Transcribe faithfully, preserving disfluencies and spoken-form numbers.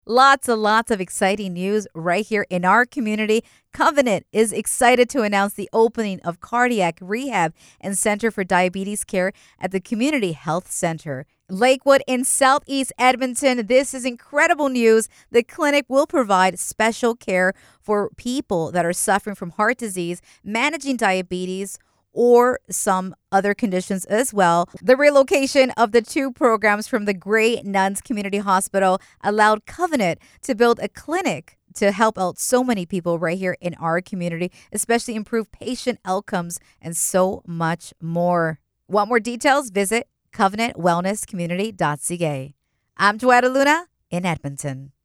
Lots and lots of exciting news right here in our community. Covenant is excited to announce the opening of cardiac rehab and center for diabetes care at the Community Health Center. Lakewood in Southeast Edmonton. This is incredible news. The clinic will provide special care for people that are suffering from heart disease, managing diabetes, or some other conditions as well. The relocation of the two programs from the Grey Nuns Community Hospital allowed Covenant to build a clinic to help out so many people right here in our community, especially improve patient outcomes and so much more. Want more details? Visit covenant wellness community dot c a. I'm Joetta Luna in Edmonton.